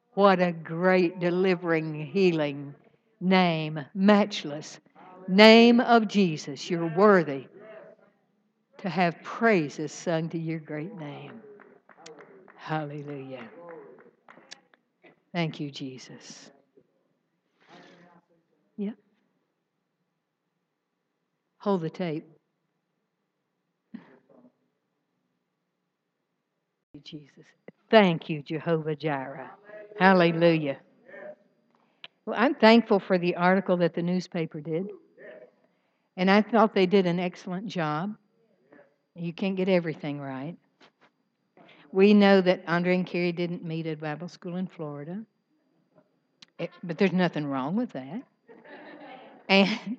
What a great delivering, healing name, matchless name of Jesus. You're worthy to have praises sung to your great name. Hallelujah. Thank you, Jesus. Yeah. Hold the tape. Jesus. Thank you, Jehovah Jireh. Hallelujah. Well, I'm thankful for the article that the newspaper did, and I thought they did an excellent job. You can't get everything right. We know that Andre and Carrie didn't meet at Bible school in Florida, but there's nothing wrong with that. And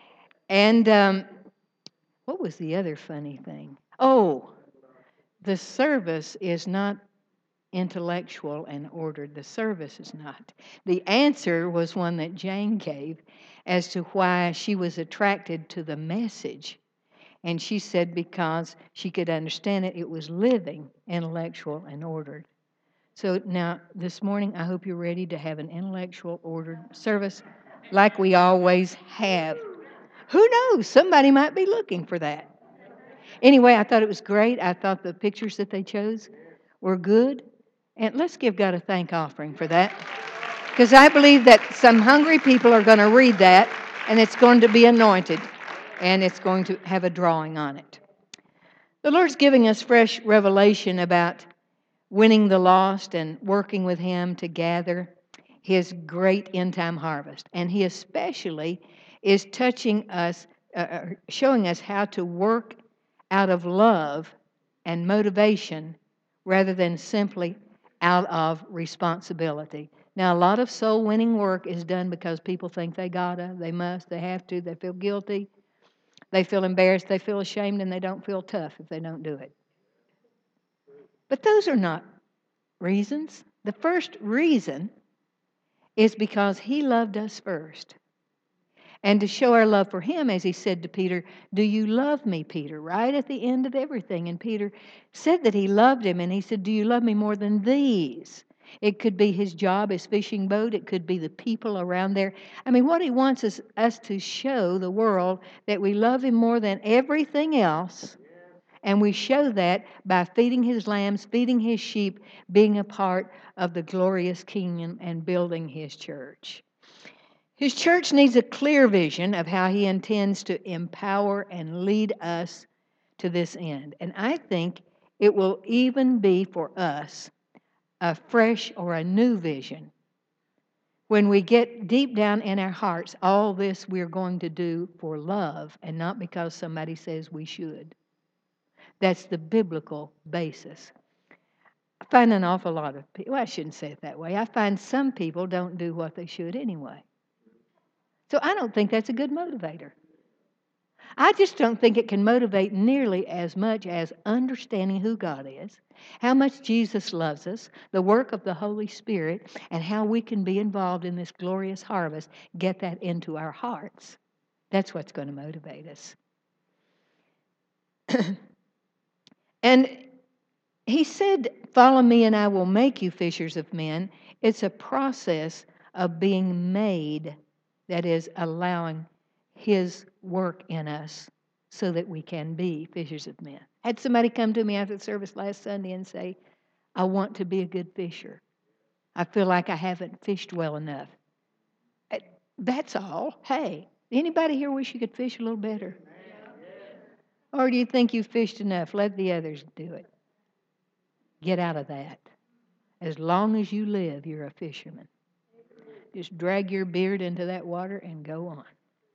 and what was the other funny thing? Oh, the service is not intellectual and ordered. The service is not. The answer was one that Jane gave as to why she was attracted to the message. And she said because she could understand it, it was living, intellectual, and ordered. So now, this morning, I hope you're ready to have an intellectual, ordered service like we always have. Who knows? Somebody might be looking for that. Anyway, I thought it was great. I thought the pictures that they chose were good. And let's give God a thank offering for that. Because I believe that some hungry people are going to read that, and it's going to be anointed, and it's going to have a drawing on it. The Lord's giving us fresh revelation about winning the lost and working with Him to gather His great end-time harvest. And He especially is touching us, showing us how to work out of love and motivation rather than simply out of responsibility. Now, a lot of soul winning work is done because people think they gotta, they must, they have to, they feel guilty, they feel embarrassed, they feel ashamed, and they don't feel tough if they don't do it. But those are not reasons. The first reason is because He loved us first. And to show our love for Him, as He said to Peter, "Do you love me, Peter?" Right at the end of everything. And Peter said that he loved him, and he said, "Do you love me more than these?" It could be his job, his fishing boat. It could be the people around there. I mean, what he wants is us to show the world that we love Him more than everything else. And we show that by feeding His lambs, feeding His sheep, being a part of the glorious kingdom and building His church. His church needs a clear vision of how He intends to empower and lead us to this end. And I think it will even be for us a fresh or a new vision when we get deep down in our hearts, all this we're going to do for love and not because somebody says we should. That's the biblical basis. I find an awful lot of people, well, I shouldn't say it that way. I find some people don't do what they should anyway. So I don't think that's a good motivator. I just don't think it can motivate nearly as much as understanding who God is, how much Jesus loves us, the work of the Holy Spirit, and how we can be involved in this glorious harvest, get that into our hearts. That's what's going to motivate us. And He said, "Follow me and I will make you fishers of men." It's a process of being made, that is, allowing His work in us so that we can be fishers of men. I had somebody come to me after the service last Sunday and say, "I want to be a good fisher. I feel like I haven't fished well enough." That's all. Hey, anybody here wish you could fish a little better? Or do you think you've fished enough? Let the others do it. Get out of that. As long as you live, you're a fisherman. Just drag your beard into that water and go on.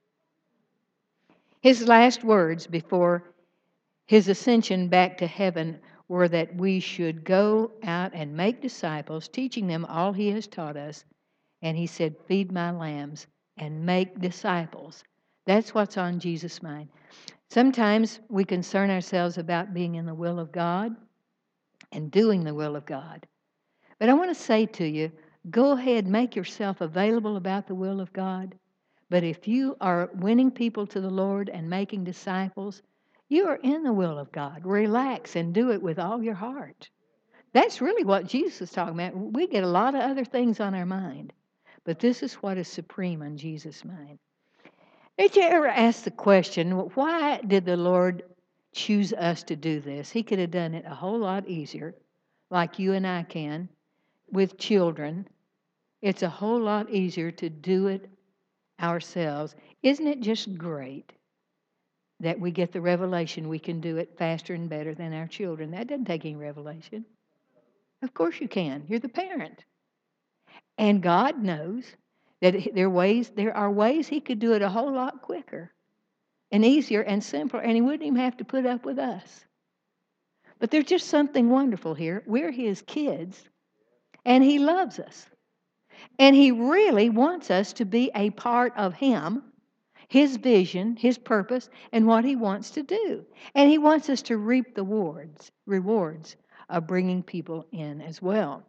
His last words before His ascension back to heaven were that we should go out and make disciples, teaching them all He has taught us. And He said, "Feed my lambs and make disciples." That's what's on Jesus' mind. Sometimes we concern ourselves about being in the will of God and doing the will of God. But I want to say to you, go ahead, make yourself available about the will of God. But if you are winning people to the Lord and making disciples, you are in the will of God. Relax and do it with all your heart. That's really what Jesus is talking about. We get a lot of other things on our mind, but this is what is supreme on Jesus' mind. Did you ever ask the question, why did the Lord choose us to do this? He could have done it a whole lot easier, like you and I can, with children. It's a whole lot easier to do it ourselves. Isn't it just great that we get the revelation we can do it faster and better than our children? That doesn't take any revelation. Of course you can. You're the parent. And God knows that there are ways He could do it a whole lot quicker and easier and simpler, and He wouldn't even have to put up with us. But there's just something wonderful here. We're His kids, and He loves us. And He really wants us to be a part of Him, His vision, His purpose, and what He wants to do. And He wants us to reap the rewards of bringing people in as well.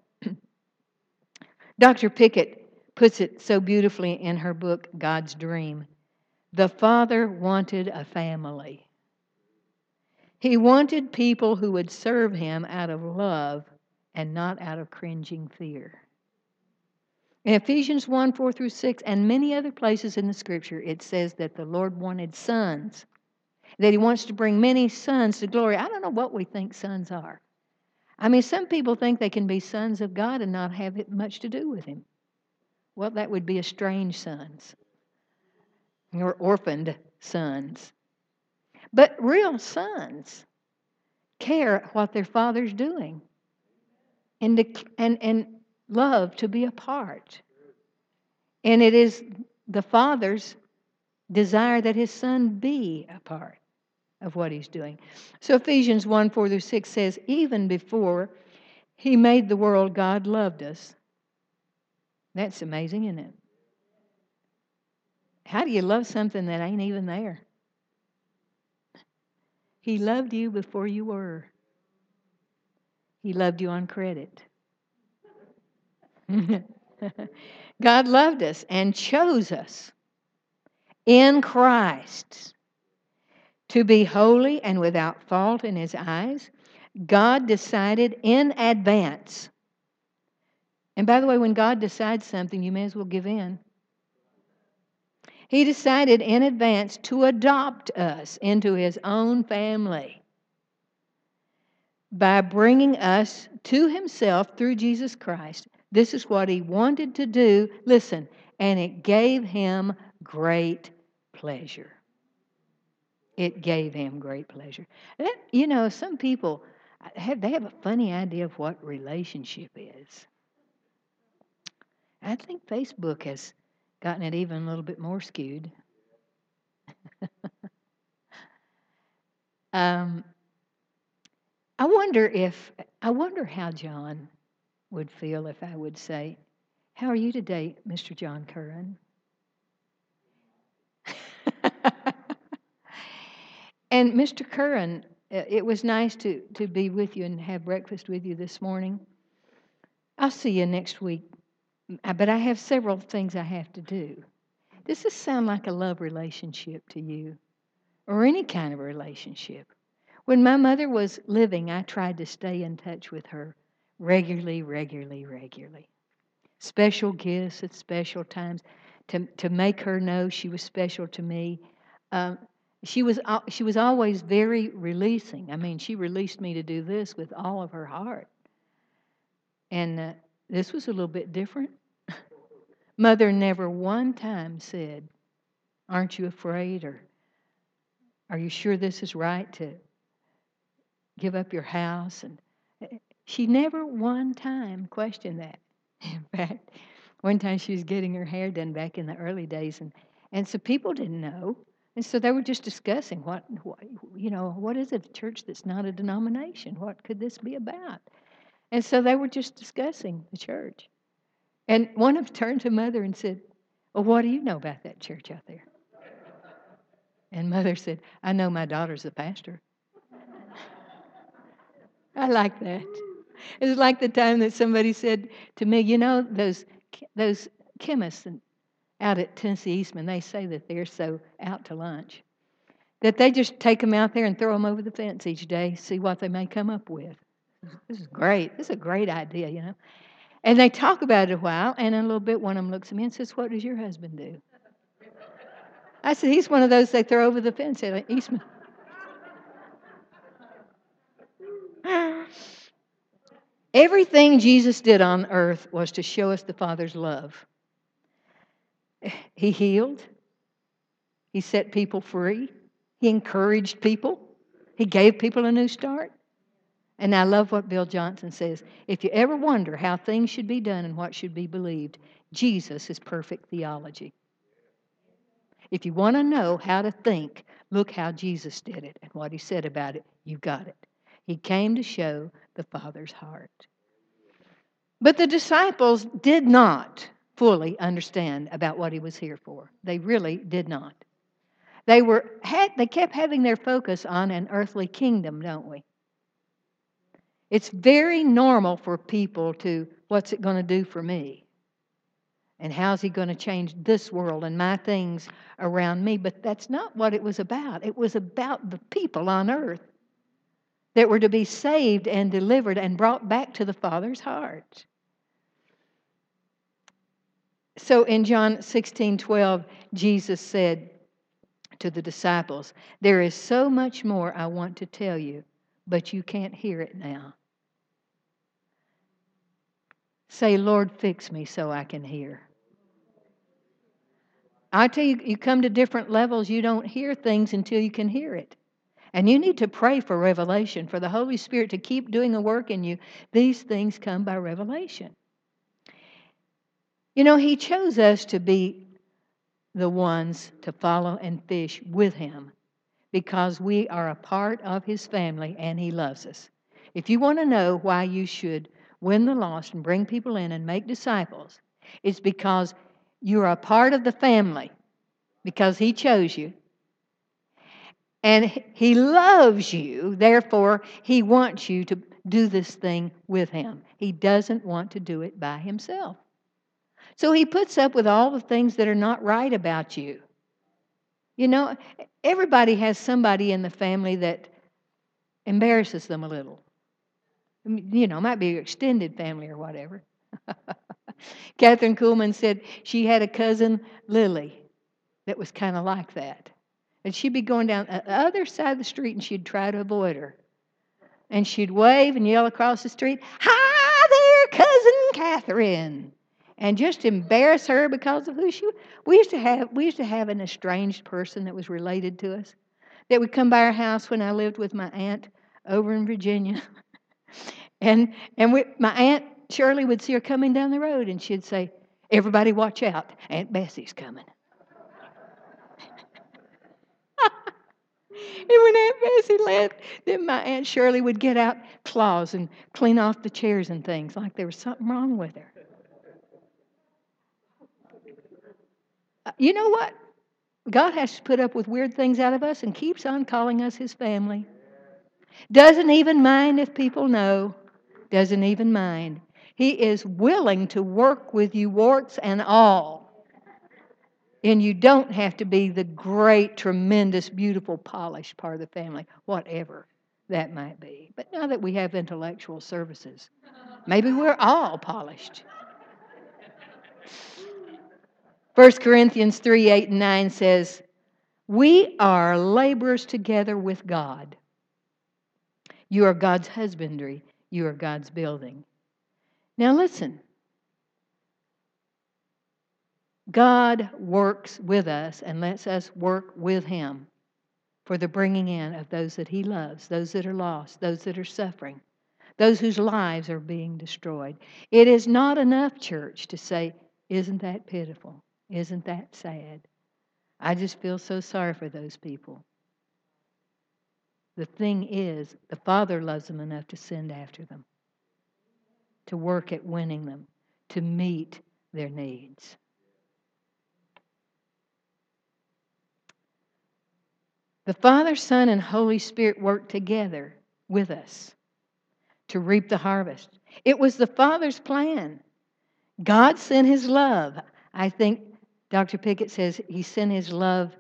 Dr. Pickett puts it so beautifully in her book, God's Dream. The Father wanted a family. He wanted people who would serve Him out of love and not out of cringing fear. In Ephesians 1, 4 through 6, and many other places in the Scripture, it says that the Lord wanted sons, that He wants to bring many sons to glory. I don't know what we think sons are. I mean, some people think they can be sons of God and not have much to do with Him. Well, that would be estranged sons or orphaned sons. But real sons care what their father's doing and love to be a part. And it is the father's desire that his son be a part of what he's doing. So Ephesians 1, 4 through 6 says, even before He made the world, God loved us. That's amazing, isn't it? How do you love something that ain't even there? He loved you before you were. He loved you on credit. God loved us and chose us in Christ to be holy and without fault in His eyes. God decided in advance. And by the way, when God decides something, you may as well give in. He decided in advance to adopt us into His own family by bringing us to Himself through Jesus Christ. This is what He wanted to do. Listen, and it gave Him great pleasure. It gave Him great pleasure. Some people, they have a funny idea of what relationship is. I think Facebook has gotten it even a little bit more skewed. I wonder how John would feel if I would say, "How are you today, Mr. John Curran?" And Mr. Curran, it was nice to be with you and have breakfast with you this morning. I'll see you next week, but I have several things I have to do. Does this sound like a love relationship to you, or any kind of relationship? When my mother was living, I tried to stay in touch with her regularly. Special gifts at special times to make her know she was special to me. She was always very releasing. I mean, she released me to do this with all of her heart. And this was a little bit different. Mother never one time said, "Aren't you afraid?" or "Are you sure this is right to give up your house?" And she never one time questioned that. In fact, one time she was getting her hair done back in the early days, and so people didn't know. And so they were just discussing what is it, a church that's not a denomination? What could this be about? And so they were just discussing the church. And one of them turned to Mother and said, "Well, what do you know about that church out there?" And Mother said, "I know my daughter's the pastor." I like that. It's like the time that somebody said to me, those chemists out at Tennessee Eastman, they say that they're so out to lunch that they just take them out there and throw them over the fence each day, see what they may come up with. This is great. This is a great idea, you know. And they talk about it a while, and in a little bit, one of them looks at me and says, "What does your husband do?" I said, "He's one of those they throw over the fence at Eastman." Everything Jesus did on earth was to show us the Father's love. He healed. He set people free. He encouraged people. He gave people a new start. And I love what Bill Johnson says. If you ever wonder how things should be done and what should be believed, Jesus is perfect theology. If you want to know how to think, look how Jesus did it and what he said about it. You've got it. He came to show the Father's heart. But the disciples did not fully understand about what he was here for. They really did not. They kept having their focus on an earthly kingdom, don't we? It's very normal for people to, what's it going to do for me? And how's he going to change this world and my things around me? But that's not what it was about. It was about the people on earth that were to be saved and delivered and brought back to the Father's heart. So in John 16:12, Jesus said to the disciples, "There is so much more I want to tell you, but you can't hear it now." Say, "Lord, fix me so I can hear." I tell you, you come to different levels, you don't hear things until you can hear it. And you need to pray for revelation, for the Holy Spirit to keep doing a work in you. These things come by revelation. You know, he chose us to be the ones to follow and fish with him because we are a part of his family and he loves us. If you want to know why you should win the lost and bring people in and make disciples, it's because you're a part of the family, because he chose you. And he loves you, therefore, he wants you to do this thing with him. He doesn't want to do it by himself. So he puts up with all the things that are not right about you. You know, everybody has somebody in the family that embarrasses them a little. You know, it might be your extended family or whatever. Catherine Kuhlman said she had a cousin, Lily, that was kind of like that. And she'd be going down the other side of the street and she'd try to avoid her. And she'd wave and yell across the street, "Hi there, Cousin Catherine." And just embarrass her because of who she was. We used to have an estranged person that was related to us that would come by our house when I lived with my aunt over in Virginia. And my Aunt Shirley would see her coming down the road and she'd say, "Everybody watch out, Aunt Bessie's coming." And when Aunt Bessie left, then my Aunt Shirley would get out claws and clean off the chairs and things like there was something wrong with her. You know what? God has to put up with weird things out of us and keeps on calling us his family. Doesn't even mind if people know. Doesn't even mind. He is willing to work with you, warts and all. And you don't have to be the great, tremendous, beautiful, polished part of the family, whatever that might be. But now that we have intellectual services, maybe we're all polished. 1 Corinthians 3:8-9 says, "We are laborers together with God. You are God's husbandry. You are God's building." Now listen. God works with us and lets us work with him for the bringing in of those that he loves, those that are lost, those that are suffering, those whose lives are being destroyed. It is not enough, church, to say, "Isn't that pitiful? Isn't that sad? I just feel so sorry for those people." The thing is, the Father loves them enough to send after them, to work at winning them, to meet their needs. The Father, Son, and Holy Spirit work together with us to reap the harvest. It was the Father's plan. God sent his love. I think Dr. Pickett says he sent his love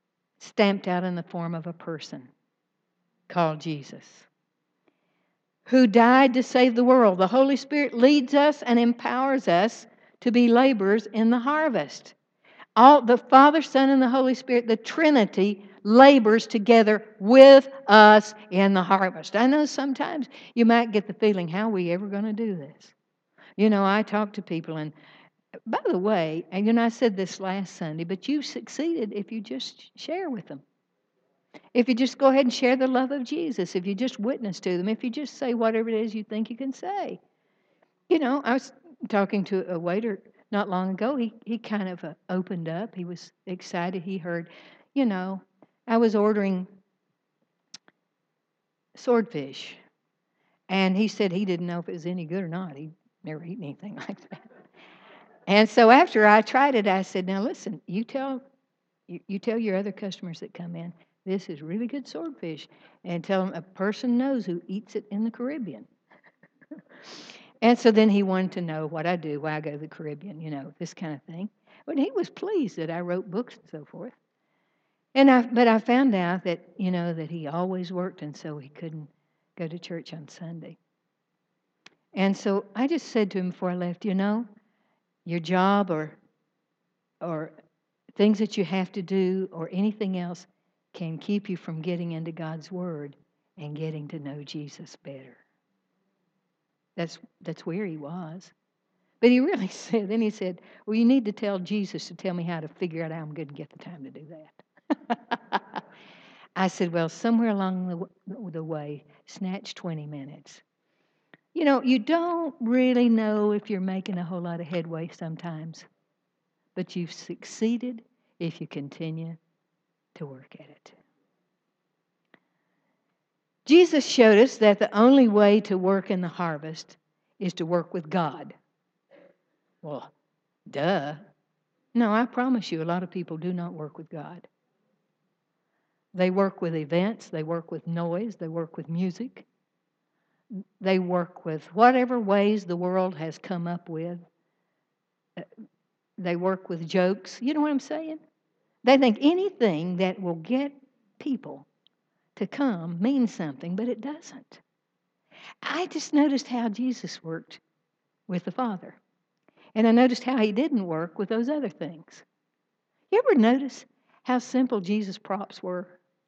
stamped out in the form of a person called Jesus, who died to save the world. The Holy Spirit leads us and empowers us to be laborers in the harvest. All the Father, Son, and the Holy Spirit, the Trinity, labors together with us in the harvest. I know sometimes you might get the feeling, how are we ever going to do this? I talk to people, and by the way, and I said this last Sunday, but you succeeded if you just share with them. If you just go ahead and share the love of Jesus, if you just witness to them, if you just say whatever it is you think you can say. I was talking to a waiter not long ago. He kind of opened up. He was excited. He heard, I was ordering swordfish. And he said he didn't know if it was any good or not. He'd never eaten anything like that. And so after I tried it, I said, now listen, you tell your other customers that come in, this is really good swordfish. And tell them a person knows who eats it in the Caribbean. And so then he wanted to know what I do, why I go to the Caribbean, this kind of thing. But he was pleased that I wrote books and so forth. But I found out that, that he always worked, and so he couldn't go to church on Sunday. And so I just said to him before I left, your job or things that you have to do or anything else can keep you from getting into God's Word and getting to know Jesus better. That's where he was. But he really said, then he said, well, you need to tell Jesus to tell me how to figure out how I'm going to get the time to do that. I said, well, somewhere along the way, snatch 20 minutes. You don't really know if you're making a whole lot of headway sometimes, but you've succeeded if you continue to work at it. Jesus showed us that the only way to work in the harvest is to work with God. Well, duh. No, I promise you, a lot of people do not work with God. They work with events, they work with noise, they work with music. They work with whatever ways the world has come up with. They work with jokes. You know what I'm saying? They think anything that will get people to come means something, but it doesn't. I just noticed how Jesus worked with the Father. And I noticed how he didn't work with those other things. You ever notice how simple Jesus' props were?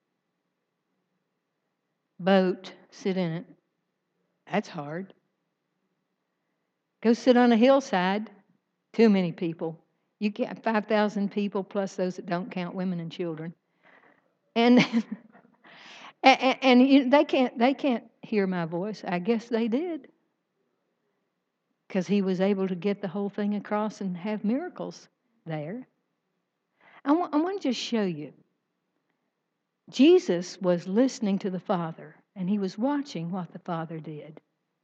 Boat, sit in it. That's hard. Go sit on a hillside. Too many people. You get 5,000 people plus those that don't count women and children. And they can't hear my voice. I guess they did. Because he was able to get the whole thing across and have miracles there. I want to just show you. Jesus was listening to the Father, and he was watching what the Father did.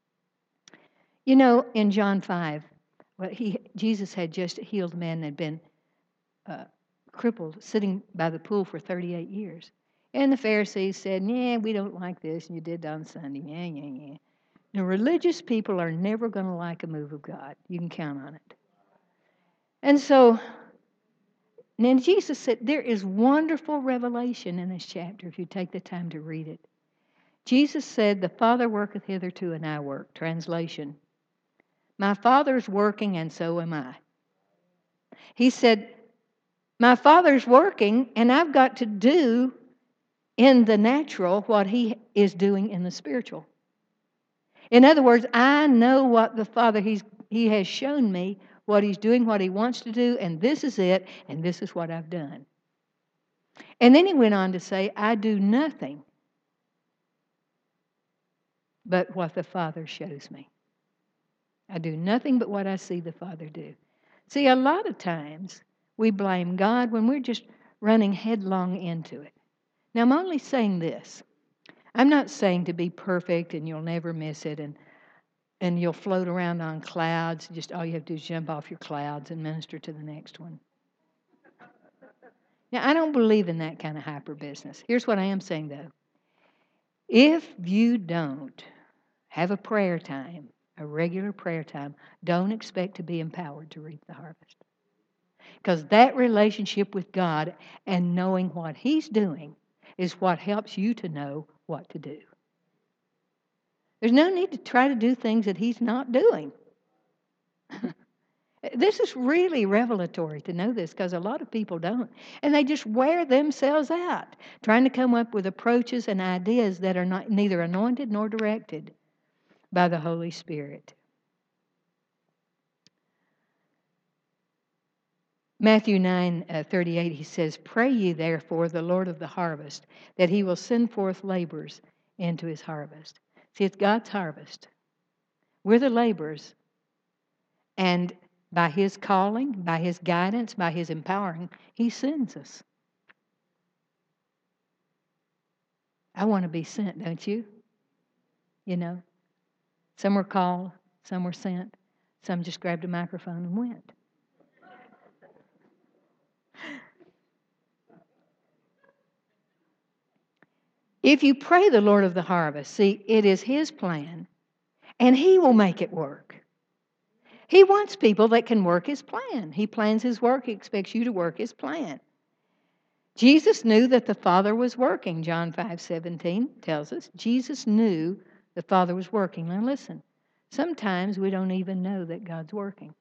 In John 5, Jesus had just healed a man that had been crippled, sitting by the pool for 38 years. And the Pharisees said, yeah, we don't like this, and you did it on Sunday. Yeah. Now, religious people are never going to like a move of God. You can count on it. And so, then Jesus said, there is wonderful revelation in this chapter if you take the time to read it. Jesus said, the Father worketh hitherto, and I work. Translation, my Father's working, and so am I. He said, my Father's working, and I've got to do in the natural what he is doing in the spiritual. In other words, I know what the Father, he has shown me what he's doing, what he wants to do, and this is it, and this is what I've done. And then he went on to say, I do nothing but what the Father shows me. I do nothing but what I see the Father do. See, a lot of times we blame God when we're just running headlong into it. Now, I'm only saying this. I'm not saying to be perfect and you'll never miss it and you'll float around on clouds. Just all you have to do is jump off your clouds and minister to the next one. Now, I don't believe in that kind of hyper business. Here's what I am saying, though. If you don't have a prayer time, a regular prayer time, don't expect to be empowered to reap the harvest. Because that relationship with God and knowing what he's doing is what helps you to know what to do. There's no need to try to do things that He's not doing. This is really revelatory to know this because a lot of people don't. And they just wear themselves out trying to come up with approaches and ideas that are neither anointed nor directed by the Holy Spirit. Matthew 9:38, he says, "Pray ye therefore the Lord of the harvest, that He will send forth laborers into His harvest." See, it's God's harvest. We're the laborers. And by His calling, by His guidance, by His empowering, He sends us. I want to be sent, don't you? You know, some were called, some were sent, some just grabbed a microphone and went. If you pray the Lord of the harvest, see, it is His plan, and He will make it work. He wants people that can work His plan. He plans His work. He expects you to work His plan. Jesus knew that the Father was working. John 5:17 tells us Jesus knew the Father was working. Now listen, sometimes we don't even know that God's working.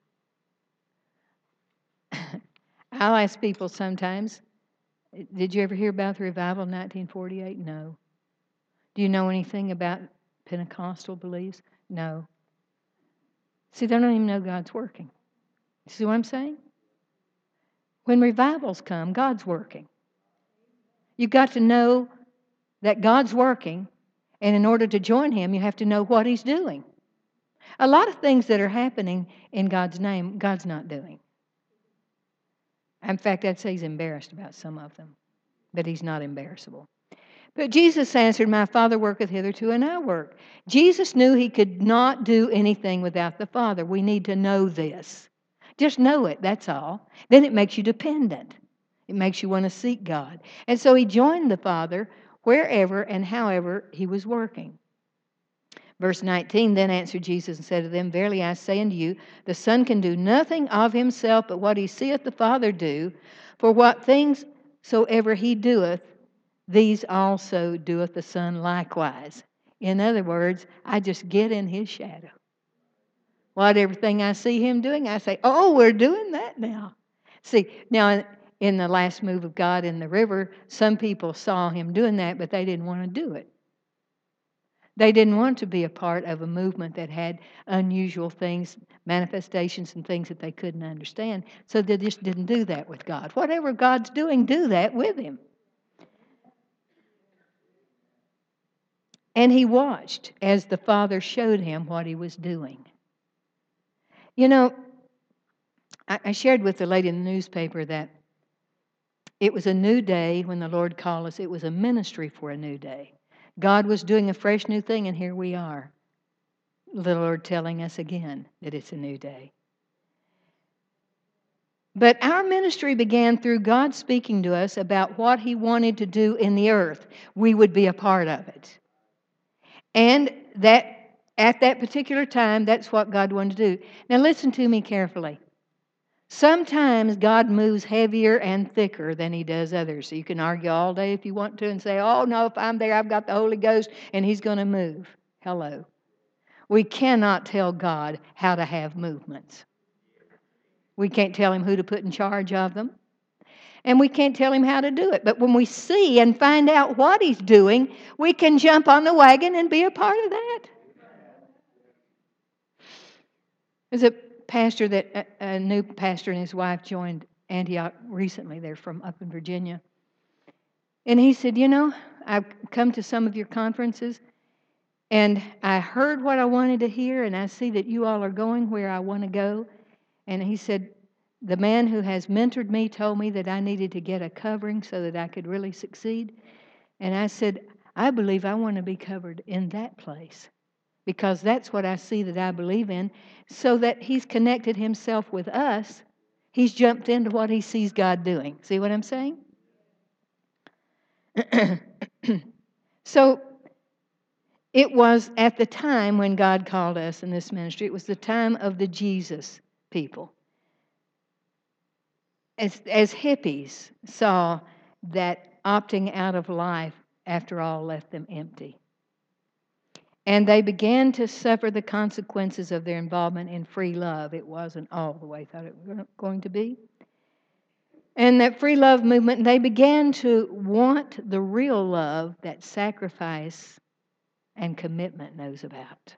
I'll ask people sometimes, did you ever hear about the revival in 1948? No. Do you know anything about Pentecostal beliefs? No. See, they don't even know God's working. See what I'm saying? When revivals come, God's working. You've got to know that God's working, and in order to join Him, you have to know what He's doing. A lot of things that are happening in God's name, God's not doing. In fact, I'd say He's embarrassed about some of them, but He's not embarrassable. But Jesus answered, "My Father worketh hitherto, and I work." Jesus knew He could not do anything without the Father. We need to know this. Just know it, that's all. Then it makes you dependent. It makes you want to seek God. And so He joined the Father wherever and however He was working. Verse 19, then answered Jesus and said to them, "Verily I say unto you, the Son can do nothing of Himself but what He seeth the Father do. For what things soever He doeth, these also doeth the Son likewise." In other words, I just get in His shadow. What everything I see Him doing, I say, "Oh, we're doing that now." See, now in the last move of God in the river, some people saw Him doing that, but they didn't want to do it. They didn't want to be a part of a movement that had unusual things, manifestations and things that they couldn't understand. So they just didn't do that with God. Whatever God's doing, do that with Him. And He watched as the Father showed Him what He was doing. You know, I shared with the lady in the newspaper that it was a new day when the Lord called us. It was a ministry for a new day. God was doing a fresh new thing, and here we are. The Lord telling us again that it's a new day. But our ministry began through God speaking to us about what He wanted to do in the earth. We would be a part of it. And that at that particular time, that's what God wanted to do. Now listen to me carefully. Sometimes God moves heavier and thicker than He does others. So you can argue all day if you want to and say, "Oh, no, if I'm there, I've got the Holy Ghost and He's going to move." Hello. We cannot tell God how to have movements. We can't tell Him who to put in charge of them. And we can't tell Him how to do it. But when we see and find out what He's doing, we can jump on the wagon and be a part of that. There's a pastor a new pastor and his wife joined Antioch recently. They're from up in Virginia. And he said, I've come to some of your conferences, and I heard what I wanted to hear, and I see that you all are going where I want to go. And he said, the man who has mentored me told me that I needed to get a covering so that I could really succeed. And I said, I believe I want to be covered in that place because that's what I see that I believe in. So that He's connected Himself with us. He's jumped into what He sees God doing. See what I'm saying? So it was at the time when God called us in this ministry, it was the time of the Jesus people. As hippies saw that opting out of life, after all, left them empty. And they began to suffer the consequences of their involvement in free love. It wasn't all the way thought it was going to be. And that free love movement, they began to want the real love that sacrifice and commitment knows about.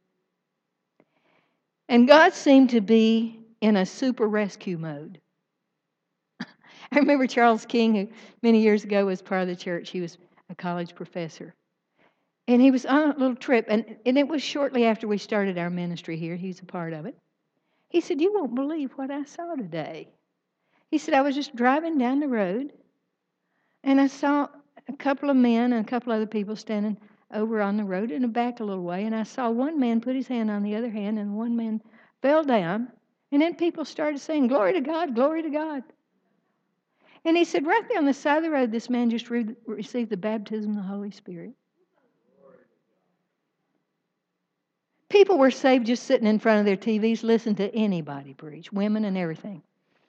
And God seemed to be in a super rescue mode. I remember Charles King, who many years ago was part of the church. He was a college professor. And he was on a little trip, and it was shortly after we started our ministry here. He's a part of it. He said, "You won't believe what I saw today." He said, "I was just driving down the road, and I saw a couple of men and a couple other people standing over on the road in the back a little way, and I saw one man put his hand on the other hand, and one man fell down, and then people started saying, 'Glory to God, glory to God.'" And he said, right there on the side of the road, this man just received the baptism of the Holy Spirit. People were saved just sitting in front of their TVs, listening to anybody preach, women and everything.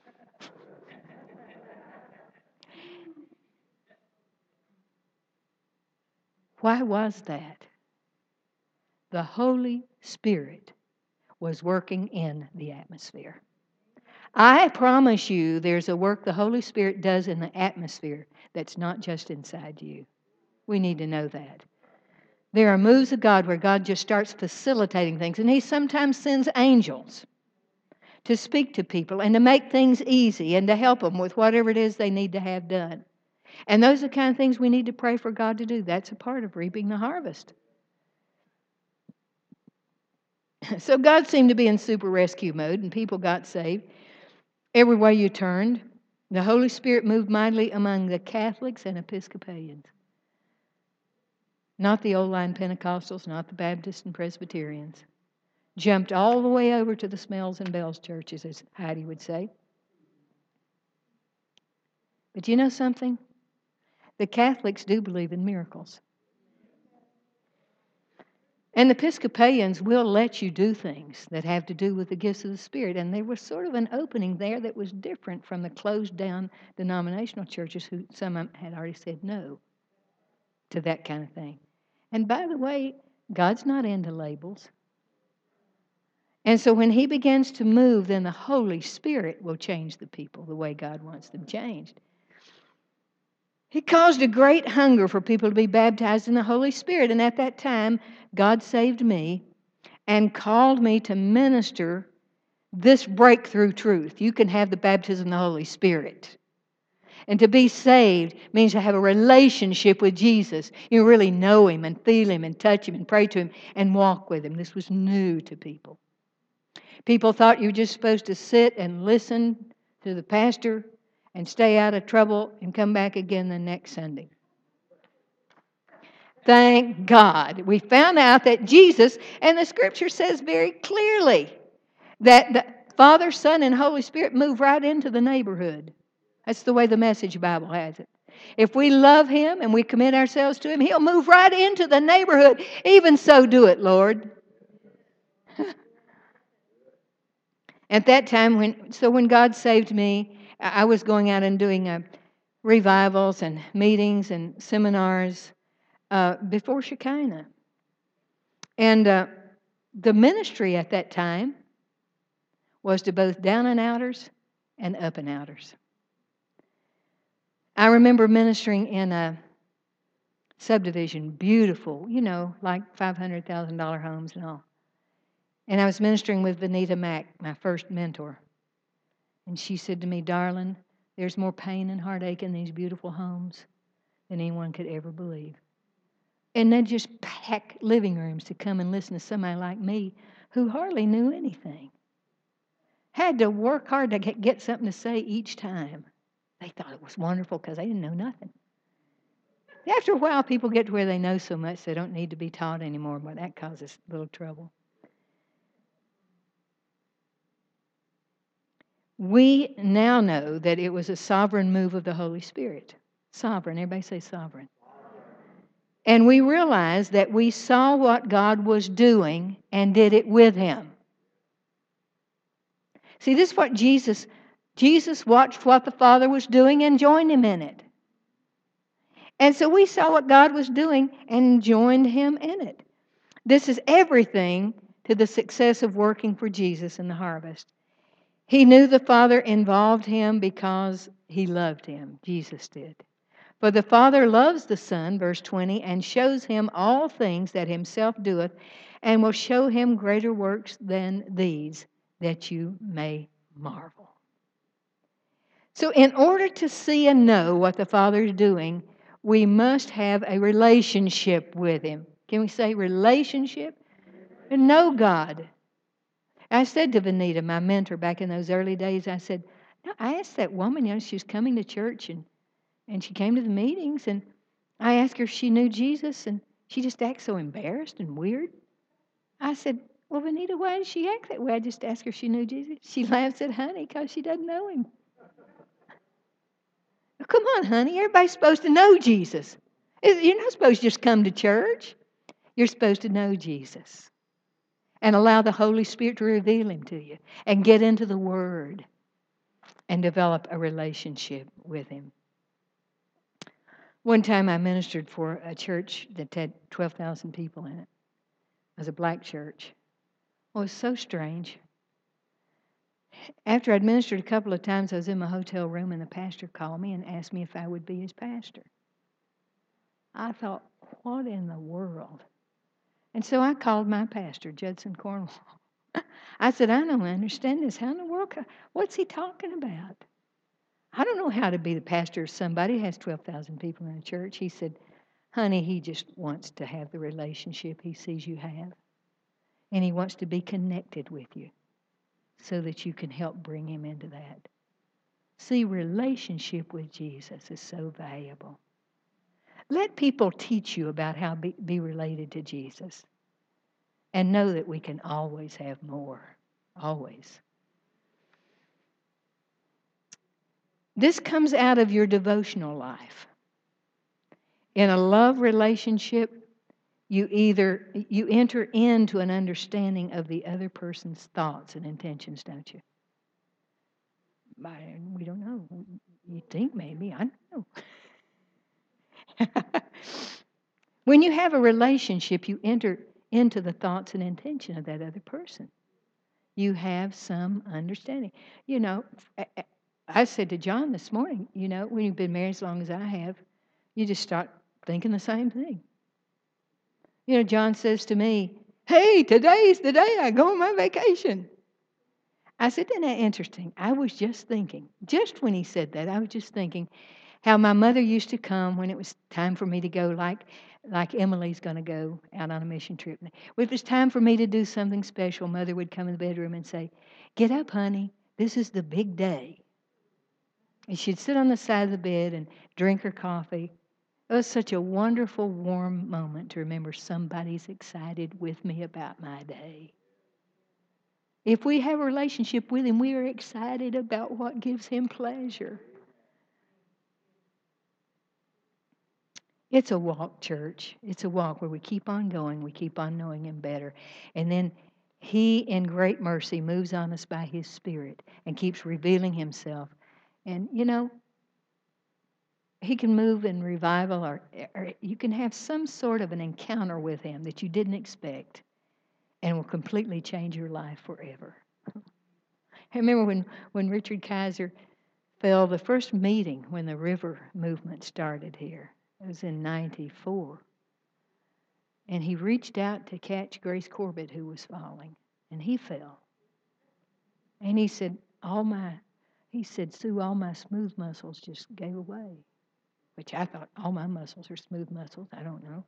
Why was that? The Holy Spirit was working in the atmosphere. I promise you there's a work the Holy Spirit does in the atmosphere that's not just inside you. We need to know that. There are moves of God where God just starts facilitating things, and He sometimes sends angels to speak to people and to make things easy and to help them with whatever it is they need to have done. And those are the kind of things we need to pray for God to do. That's a part of reaping the harvest. So God seemed to be in super rescue mode, and people got saved. Everywhere you turned, the Holy Spirit moved mightily among the Catholics and Episcopalians. Not the old-line Pentecostals, not the Baptists and Presbyterians. Jumped all the way over to the Smells and Bells churches, as Heidi would say. But you know something? The Catholics do believe in miracles. And the Episcopalians will let you do things that have to do with the gifts of the Spirit. And there was sort of an opening there that was different from the closed-down denominational churches who some had already said no to that kind of thing. And by the way, God's not into labels. And so when He begins to move, then the Holy Spirit will change the people the way God wants them changed. He caused a great hunger for people to be baptized in the Holy Spirit. And at that time, God saved me and called me to minister this breakthrough truth. You can have the baptism of the Holy Spirit. And to be saved means to have a relationship with Jesus. You really know Him and feel Him and touch Him and pray to Him and walk with Him. This was new to people. People thought you were just supposed to sit and listen to the pastor and stay out of trouble and come back again the next Sunday. Thank God. We found out that Jesus, and the Scripture says very clearly, that the Father, Son, and Holy Spirit move right into the neighborhood. That's the way the Message Bible has it. If we love Him and we commit ourselves to Him, He'll move right into the neighborhood. Even so, do it, Lord. At that time, when God saved me, I was going out and doing revivals and meetings and seminars before Shekinah. And the ministry at that time was to both down and outers and up and outers. I remember ministering in a subdivision, beautiful, like $500,000 homes and all. And I was ministering with Vanita Mack, my first mentor. And she said to me, "Darling, there's more pain and heartache in these beautiful homes than anyone could ever believe." And they'd just pack living rooms to come and listen to somebody like me who hardly knew anything. Had to work hard to get something to say each time. They thought it was wonderful because they didn't know nothing. After a while, people get to where they know so much they don't need to be taught anymore, but that causes a little trouble. We now know that it was a sovereign move of the Holy Spirit. Sovereign. Everybody say sovereign. And we realized that we saw what God was doing and did it with Him. See, this is what Jesus watched what the Father was doing and joined Him in it. And so we saw what God was doing and joined Him in it. This is everything to the success of working for Jesus in the harvest. He knew the Father involved him because he loved him. Jesus did. For the Father loves the Son, verse 20, and shows him all things that himself doeth, and will show him greater works than these, that you may marvel. So, in order to see and know what the Father is doing, we must have a relationship with him. Can we say relationship? And know God. I said to Vanita, my mentor back in those early days, I said, no, I asked that woman, she was coming to church and she came to the meetings, and I asked her if she knew Jesus, and she just acted so embarrassed and weird. I said, well, Vanita, why did she act that way? I just asked her if she knew Jesus. She laughed and said, honey, because she doesn't know him. Well, come on, honey. Everybody's supposed to know Jesus. You're not supposed to just come to church. You're supposed to know Jesus and allow the Holy Spirit to reveal him to you and get into the Word and develop a relationship with him. One time I ministered for a church that had 12,000 people in it. It was a black church. Well, it was so strange. After I'd ministered a couple of times, I was in my hotel room, and the pastor called me and asked me if I would be his pastor. I thought, what in the world? And so I called my pastor, Judson Cornwall. I said, I don't understand this. How in the world? What's he talking about? I don't know how to be the pastor of somebody who has 12,000 people in a church. He said, honey, he just wants to have the relationship he sees you have. And he wants to be connected with you so that you can help bring him into that. See, relationship with Jesus is so valuable. Let people teach you about how to be related to Jesus. And know that we can always have more. Always. This comes out of your devotional life. In a love relationship, you enter into an understanding of the other person's thoughts and intentions, don't you? We don't know. You think maybe. I don't know. When you have a relationship, you enter into the thoughts and intention of that other person. You have some understanding. I said to John this morning, when you've been married as long as I have, you just start thinking the same thing. John says to me, hey, today's the day I go on my vacation. I said, isn't that interesting? I was just thinking, just when he said that, I was just thinking how my mother used to come when it was time for me to go, like Emily's going to go out on a mission trip. If it was time for me to do something special, Mother would come in the bedroom and say, get up, honey, this is the big day. And she'd sit on the side of the bed and drink her coffee. It was such a wonderful, warm moment to remember somebody's excited with me about my day. If we have a relationship with him, we are excited about what gives him pleasure. It's a walk, church. It's a walk where we keep on going. We keep on knowing him better. And then he, in great mercy, moves on us by his Spirit and keeps revealing himself. And, he can move in revival, or you can have some sort of an encounter with him that you didn't expect and will completely change your life forever. I remember when Richard Kaiser fell, the first meeting when the river movement started here. It was in 94. And he reached out to catch Grace Corbett, who was falling, and he fell. And he said, Sue, all my smooth muscles just gave away. Which I thought, all my muscles are smooth muscles. I don't know.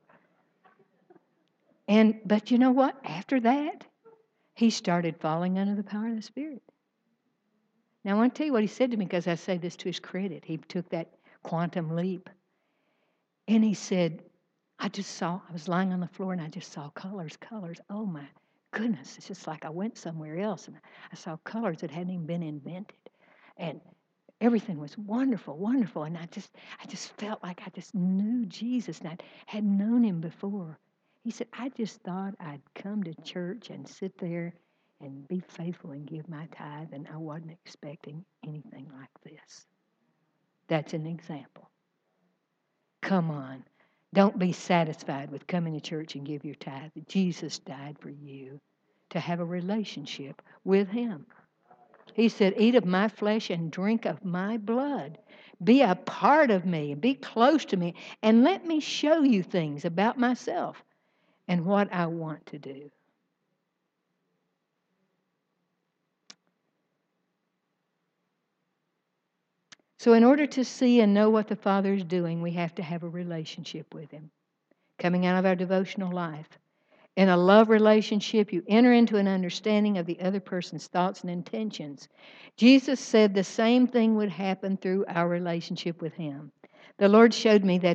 But you know what? After that, he started falling under the power of the Spirit. Now, I want to tell you what he said to me, because I say this to his credit. He took that quantum leap. And he said, I was lying on the floor and I just saw colors. Oh my goodness. It's just like I went somewhere else and I saw colors that hadn't even been invented. And everything was wonderful. And I just felt like I just knew Jesus and I hadn't known him before. He said, I just thought I'd come to church and sit there and be faithful and give my tithe, and I wasn't expecting anything like this. That's an example. Come on. Don't be satisfied with coming to church and give your tithe. Jesus died for you to have a relationship with Him. He said, eat of my flesh and drink of my blood. Be a part of me. Be close to me. And let me show you things about myself and what I want to do. So in order to see and know what the Father is doing, we have to have a relationship with Him. Coming out of our devotional life. In a love relationship, you enter into an understanding of the other person's thoughts and intentions. Jesus said the same thing would happen through our relationship with Him. The Lord showed me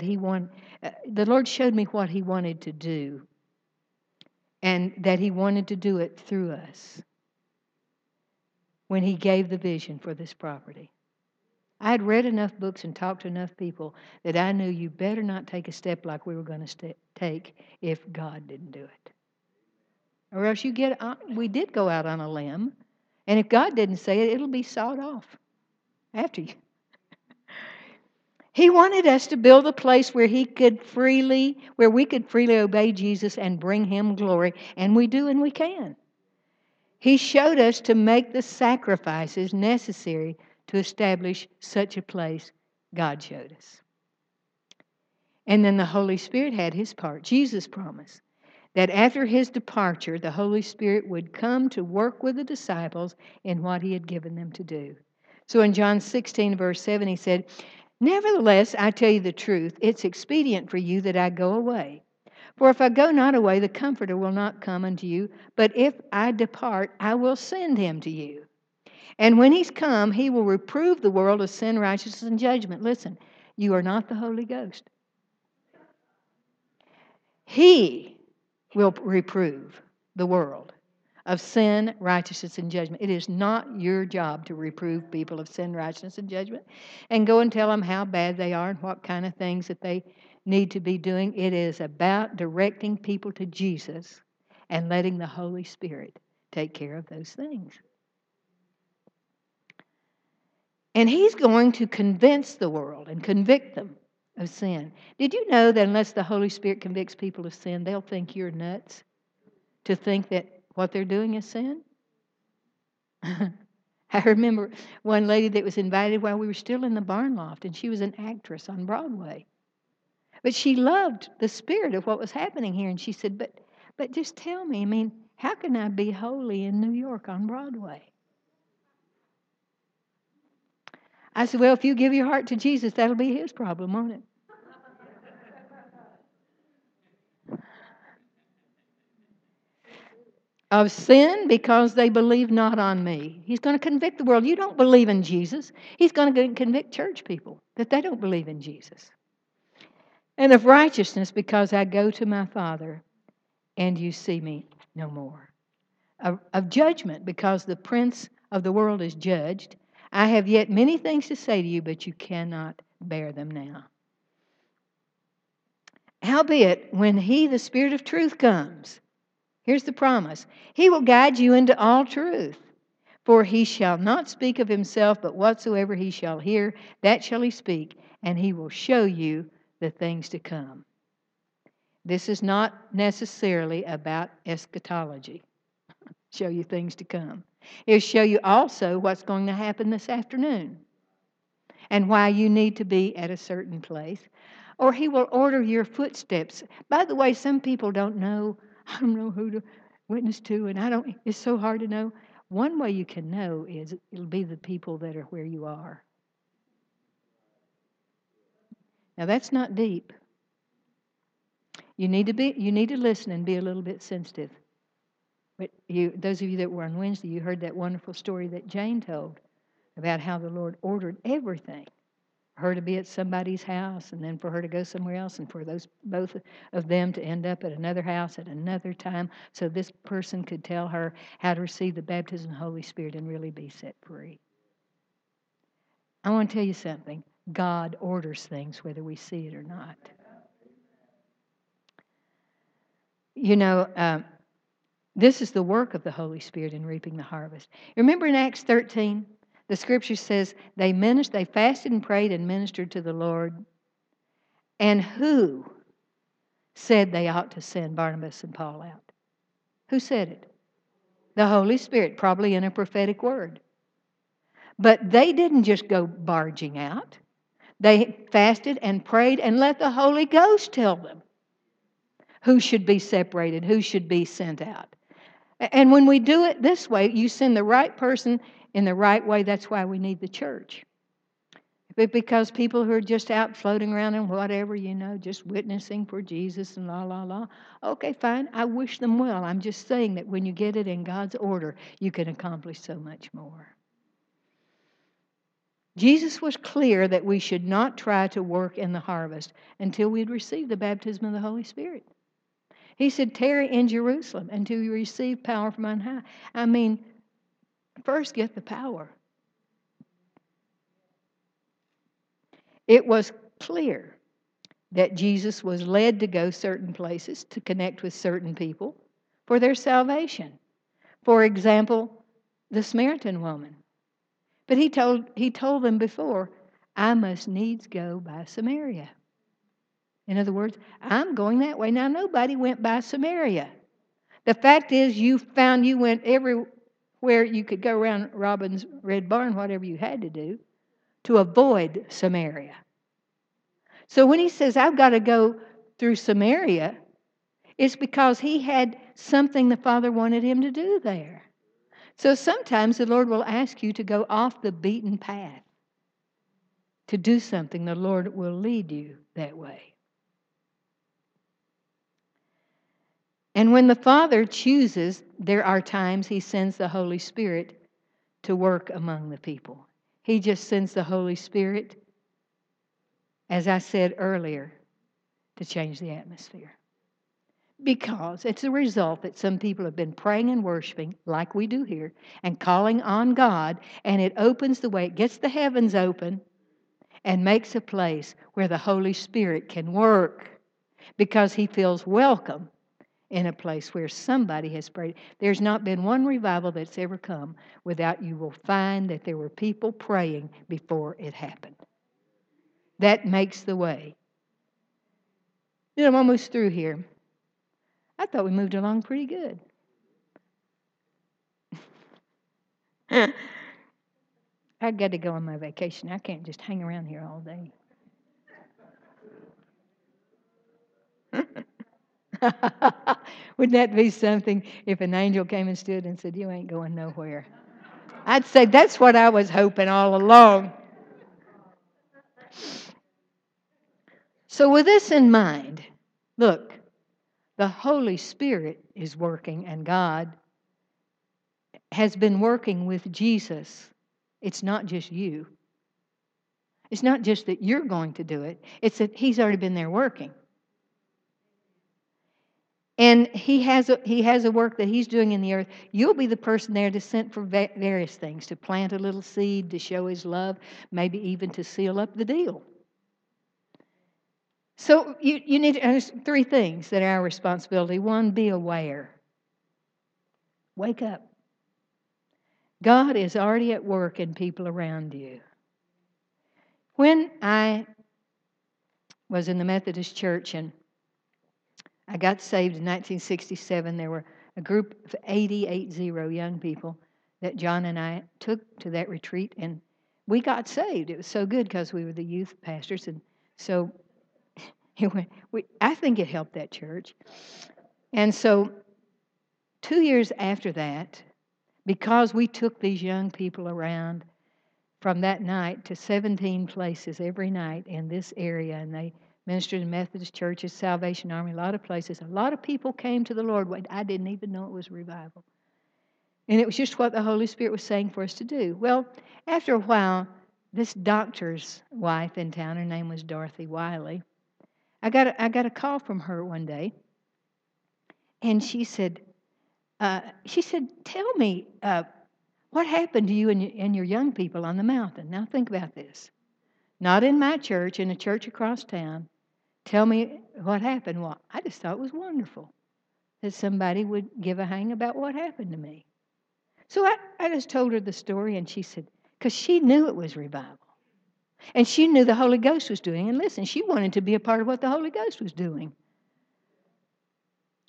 what He wanted to do, and that He wanted to do it through us when He gave the vision for this property. I had read enough books and talked to enough people that I knew you better not take a step like we were going to take if God didn't do it. Or else we did go out on a limb, and if God didn't say it, it'll be sawed off after you. He wanted us to build a place where we could freely obey Jesus and bring Him glory, and we do and we can. He showed us to make the sacrifices necessary to establish such a place. God showed us. And then the Holy Spirit had His part. Jesus promised that after His departure, the Holy Spirit would come to work with the disciples in what He had given them to do. So in John 16, verse 7, He said, nevertheless, I tell you the truth, it's expedient for you that I go away. For if I go not away, the Comforter will not come unto you, but if I depart, I will send Him to you. And when He's come, He will reprove the world of sin, righteousness, and judgment. Listen, you are not the Holy Ghost. He will reprove the world of sin, righteousness, and judgment. It is not your job to reprove people of sin, righteousness, and judgment and go and tell them how bad they are and what kind of things that they need to be doing. It is about directing people to Jesus and letting the Holy Spirit take care of those things. And He's going to convince the world and convict them of sin. Did you know that unless the Holy Spirit convicts people of sin, they'll think you're nuts to think that what they're doing is sin? I remember one lady that was invited while we were still in the barn loft, and she was an actress on Broadway. But she loved the spirit of what was happening here, and she said, but just tell me, I mean, how can I be holy in New York on Broadway? I said, well, if you give your heart to Jesus, that'll be His problem, won't it? Of sin because they believe not on me. He's going to convict the world. You don't believe in Jesus. He's going to convict church people that they don't believe in Jesus. And of righteousness because I go to my Father and you see me no more. Of judgment because the prince of the world is judged. I have yet many things to say to you, but you cannot bear them now. Howbeit, when He, the Spirit of truth, comes, here's the promise. He will guide you into all truth. For He shall not speak of Himself, but whatsoever He shall hear, that shall He speak, and He will show you the things to come. This is not necessarily about eschatology. Show you things to come. It'll show you also what's going to happen this afternoon and why you need to be at a certain place. Or He will order your footsteps. By the way, some people don't know. I don't know who to witness to, and it's so hard to know. One way you can know is it'll be the people that are where you are. Now that's not deep. You need to listen and be a little bit sensitive. But those of you that were on Wednesday, you heard that wonderful story that Jane told about how the Lord ordered everything. Her to be at somebody's house, and then for her to go somewhere else, and for both of them to end up at another house at another time, so this person could tell her how to receive the baptism of the Holy Spirit and really be set free. I want to tell you something. God orders things whether we see it or not. You know, this is the work of the Holy Spirit in reaping the harvest. Remember in Acts 13, the scripture says they fasted and prayed and ministered to the Lord. And who said they ought to send Barnabas and Paul out? Who said it? The Holy Spirit, probably in a prophetic word. But they didn't just go barging out. They fasted and prayed and let the Holy Ghost tell them who should be separated, who should be sent out. And when we do it this way, you send the right person in the right way. That's why we need the church. But because people who are just out floating around and whatever, just witnessing for Jesus and la, la, la. Okay, fine. I wish them well. I'm just saying that when you get it in God's order, you can accomplish so much more. Jesus was clear that we should not try to work in the harvest until we'd received the baptism of the Holy Spirit. He said, tarry in Jerusalem until you receive power from on high. I mean, first get the power. It was clear that Jesus was led to go certain places to connect with certain people for their salvation. For example, the Samaritan woman. But he told them before, I must needs go by Samaria. In other words, I'm going that way. Now, nobody went by Samaria. The fact is, you went everywhere you could go around Robin's Red Barn, whatever you had to do, to avoid Samaria. So when he says, I've got to go through Samaria, it's because he had something the Father wanted him to do there. So sometimes the Lord will ask you to go off the beaten path, to do something. The Lord will lead you that way. And when the Father chooses, there are times he sends the Holy Spirit to work among the people. He just sends the Holy Spirit, as I said earlier, to change the atmosphere. Because it's a result that some people have been praying and worshiping, like we do here, and calling on God, and it opens the way, it gets the heavens open, and makes a place where the Holy Spirit can work, because he feels welcome in a place where somebody has prayed. There's not been one revival that's ever come without you will find that there were people praying before it happened. That makes the way. I'm almost through here. I thought we moved along pretty good. I got to go on my vacation. I can't just hang around here all day. Wouldn't that be something if an angel came and stood and said, you ain't going nowhere? I'd say that's what I was hoping all along. So with this in mind, look, the Holy Spirit is working, and God has been working with Jesus. It's not just you. It's not just that you're going to do it. It's that he's already been there working. And he has a work that he's doing in the earth. You'll be the person there to send for various things, to plant a little seed, to show his love, maybe even to seal up the deal. So you need to understand 3 things that are our responsibility. 1, be aware. Wake up. God is already at work in people around you. When I was in the Methodist Church and I got saved in 1967, there were a group of 80 young people that John and I took to that retreat, and we got saved. It was so good because we were the youth pastors, and so I think it helped that church. And so 2 years after that, because we took these young people around from that night to 17 places every night in this area, and they ministered in Methodist churches, Salvation Army, a lot of places. A lot of people came to the Lord. I didn't even know it was revival. And it was just what the Holy Spirit was saying for us to do. Well, after a while, this doctor's wife in town, her name was Dorothy Wiley, I got a call from her one day, and she said, tell me, what happened to you and your young people on the mountain? Now think about this. Not in my church, in a church across town. Tell me what happened. Well, I just thought it was wonderful that somebody would give a hang about what happened to me. So I just told her the story, and she said, because she knew it was revival. And she knew the Holy Ghost was doing. And listen, she wanted to be a part of what the Holy Ghost was doing.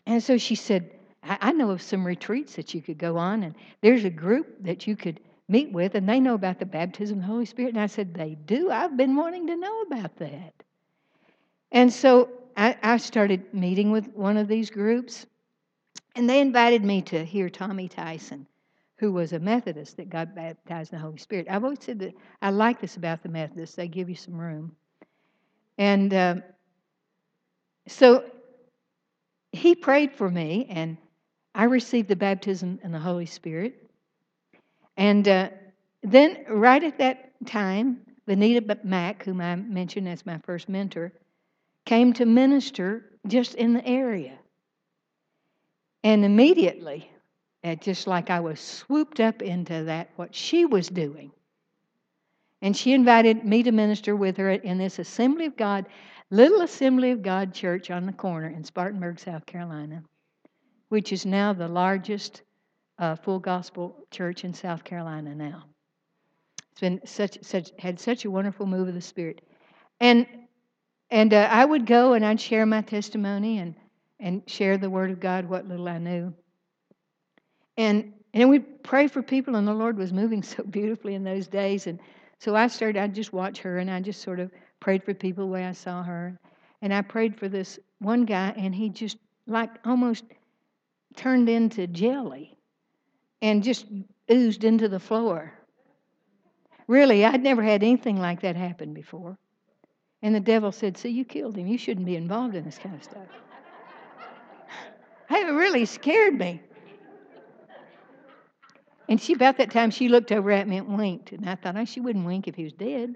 And so she said, I know of some retreats that you could go on, and there's a group that you could meet with, and they know about the baptism of the Holy Spirit. And I said, they do? I've been wanting to know about that. And so I started meeting with one of these groups, and they invited me to hear Tommy Tyson, who was a Methodist that got baptized in the Holy Spirit. I've always said that I like this about the Methodists. They give you some room. And so he prayed for me, and I received the baptism in the Holy Spirit. And then right at that time, Benita Mack, whom I mentioned as my first mentor, came to minister just in the area. And immediately, just like I was swooped up into that, what she was doing. And she invited me to minister with her in this Assembly of God, little Assembly of God church on the corner in Spartanburg, South Carolina, which is now the largest full gospel church in South Carolina now. It's been had such a wonderful move of the Spirit. And I would go and I'd share my testimony and share the Word of God, what little I knew. And we'd pray for people, and the Lord was moving so beautifully in those days. And so I'd just watch her, and I just sort of prayed for people the way I saw her. And I prayed for this one guy, and he just like almost turned into jelly and just oozed into the floor. Really, I'd never had anything like that happen before. And the devil said, see, you killed him. You shouldn't be involved in this kind of stuff. It really scared me. And about that time, she looked over at me and winked. And I thought, oh, she wouldn't wink if he was dead.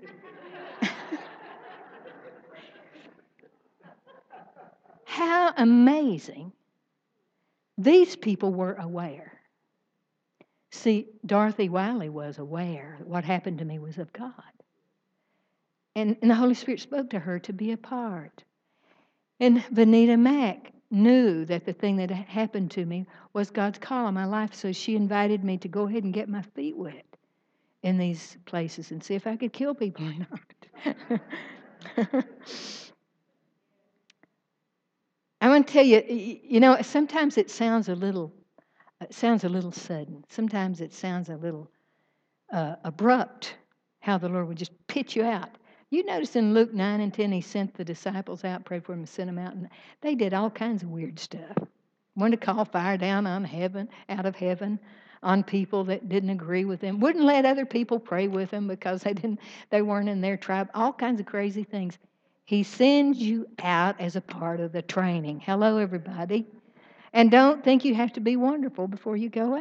How amazing. These people were aware. See, Dorothy Wiley was aware that what happened to me was of God. And the Holy Spirit spoke to her to be a part. And Benita Mack knew that the thing that had happened to me was God's call on my life, so she invited me to go ahead and get my feet wet in these places and see if I could kill people or not. I want to tell you, sometimes it sounds a little sudden. Sometimes it sounds a little abrupt, how the Lord would just pitch you out. You notice in Luke 9 and 10, he sent the disciples out, prayed for them, and sent them out, and they did all kinds of weird stuff. Wanted to call fire down on heaven, out of heaven, on people that didn't agree with them. Wouldn't let other people pray with them because they weren't in their tribe. All kinds of crazy things. He sends you out as a part of the training. Hello, everybody. And don't think you have to be wonderful before you go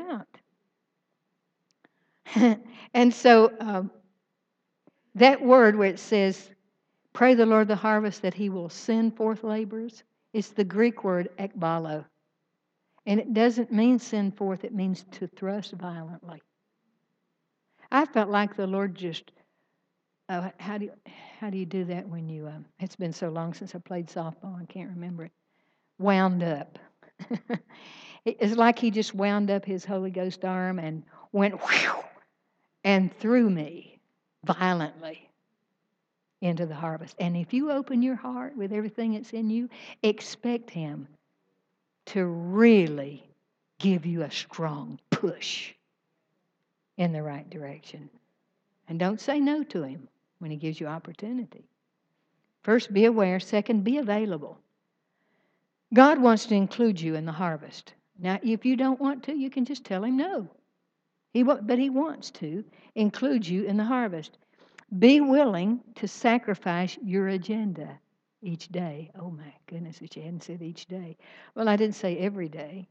out. And so that word where it says, pray the Lord the harvest that he will send forth laborers, it's the Greek word ekbalo. And it doesn't mean send forth, it means to thrust violently. I felt like the Lord just, how do you do that when you, it's been so long since I played softball, I can't remember it, wound up. It's like he just wound up his Holy Ghost arm and went whew, and threw me violently into the harvest. And if you open your heart with everything that's in you, expect him to really give you a strong push in the right direction. And don't say no to him when he gives you opportunity. First, be aware. Second, be available. God wants to include you in the harvest. Now, if you don't want to, you can just tell him no. But he wants to include you in the harvest. Be willing to sacrifice your agenda each day. Oh, my goodness, if you hadn't said each day. Well, I didn't say every day.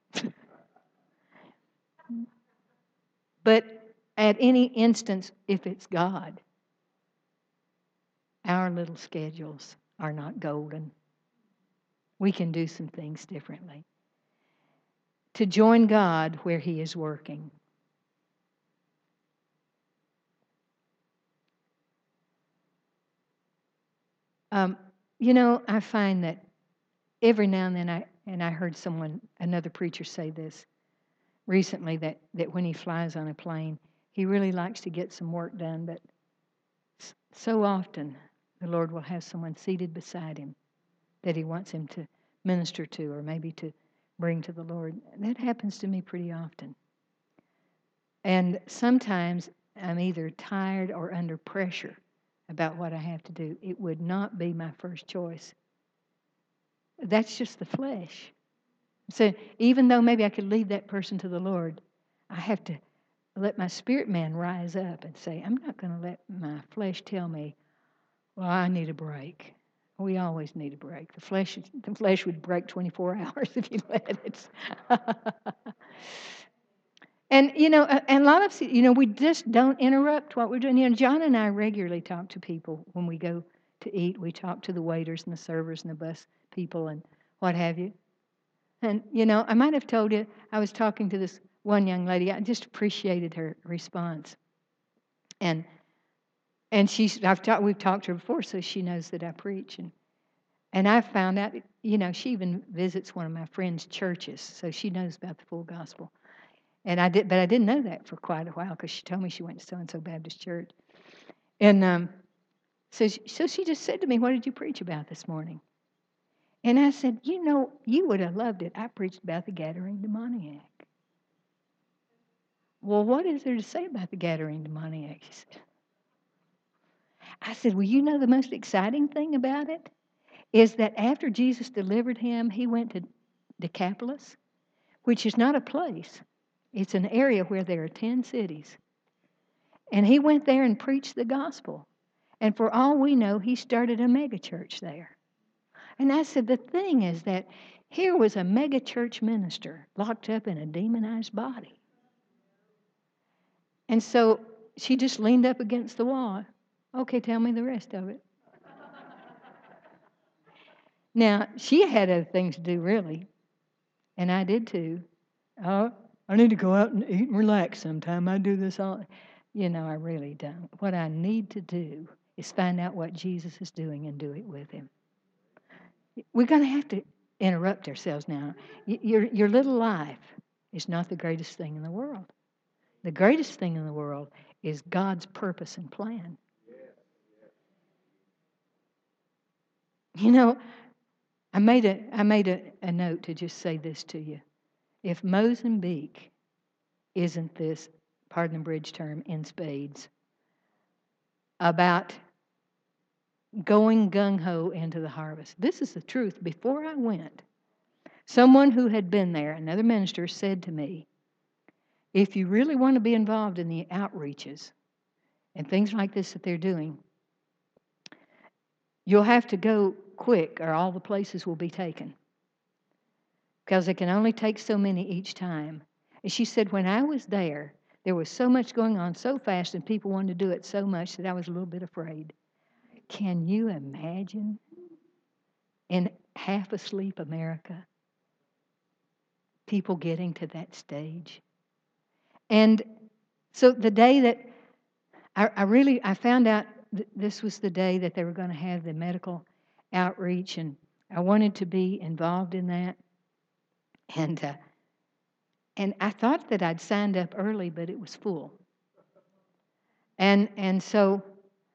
But at any instance, if it's God, our little schedules are not golden. We can do some things differently. To join God where he is working. I find that every now and then I heard another preacher say this recently, that when he flies on a plane, he really likes to get some work done, but so often the Lord will have someone seated beside him that he wants him to minister to or maybe to bring to the Lord. That happens to me pretty often. And sometimes I'm either tired or under pressure about what I have to do. It would not be my first choice. That's just the flesh. So even though maybe I could lead that person to the Lord, I have to let my spirit man rise up and say, I'm not going to let my flesh tell me, well, I need a break. We always need a break. The flesh would break 24 hours if you let it. And, and a lot of, we just don't interrupt what we're doing. John and I regularly talk to people when we go to eat. We talk to the waiters and the servers and the bus people and what have you. And, I might have told you, I was talking to this one young lady. I just appreciated her response. And we've talked to her before, so she knows that I preach. And I found out, she even visits one of my friends' churches, so she knows about the full gospel. But I didn't know that for quite a while because she told me she went to so-and-so Baptist church. And so she just said to me, what did you preach about this morning? And I said, you would have loved it. I preached about the Gadarene demoniac. Well, what is there to say about the Gadarene demoniac? She said. I said, well, the most exciting thing about it is that after Jesus delivered him, he went to Decapolis, which is not a place. It's an area where there are 10 cities. And he went there and preached the gospel. And for all we know, he started a megachurch there. And I said, the thing is that here was a megachurch minister locked up in a demonized body. And so she just leaned up against the wall. Okay, tell me the rest of it. Now, she had other things to do, really. And I did too. Oh, I need to go out and eat and relax sometime. I do this all. I really don't. What I need to do is find out what Jesus is doing and do it with him. We're going to have to interrupt ourselves now. Your little life is not the greatest thing in the world. The greatest thing in the world is God's purpose and plan. I made a note to just say this to you. If Mozambique isn't this, pardon the bridge term, in spades, about going gung-ho into the harvest. This is the truth. Before I went, someone who had been there, another minister, said to me, if you really want to be involved in the outreaches and things like this that they're doing, you'll have to go quick or all the places will be taken. Because they can only take so many each time. And she said, when I was there was so much going on so fast and people wanted to do it so much that I was a little bit afraid. Can you imagine in half-asleep America, people getting to that stage? And so the day that I found out this was the day that they were going to have the medical outreach, and I wanted to be involved in that. And I thought that I'd signed up early, but it was full. And so,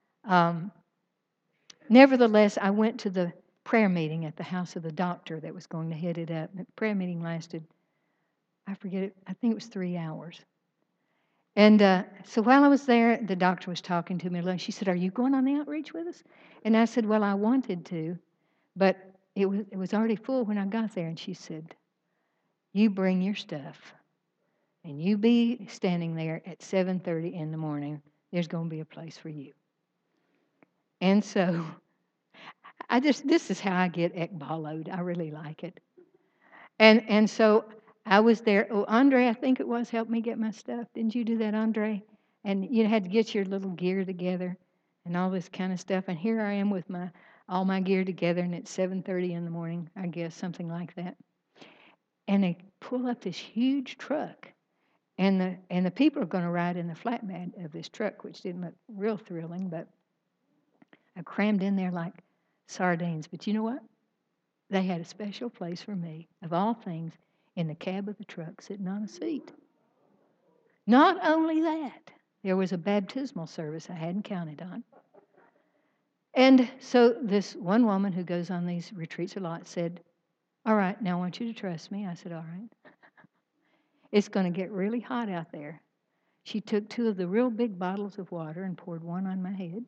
nevertheless, I went to the prayer meeting at the house of the doctor that was going to head it up. The prayer meeting lasted, I forget it, I think it was 3 hours. And so while I was there, the doctor was talking to me. She said, are you going on the outreach with us? And I said, well, I wanted to, but it was already full when I got there. And she said, you bring your stuff, and you be standing there at 7:30 in the morning. There's going to be a place for you. And so this is how I get ekbaloed. I really like it. And so I was there. Oh, Andre, I think it was, helped me get my stuff. Didn't you do that, Andre? And you had to get your little gear together and all this kind of stuff. And here I am with all my gear together, and it's 7:30 in the morning, I guess, something like that. And they pull up this huge truck, and the people are going to ride in the flatbed of this truck, which didn't look real thrilling, but I crammed in there like sardines. But you know what? They had a special place for me, of all things, in the cab of the truck, sitting on a seat. Not only that, there was a baptismal service I hadn't counted on. And so this one woman who goes on these retreats a lot said, All right, now I want you to trust me. I said, all right. It's going to get really hot out there. She took 2 of the real big bottles of water and poured one on my head.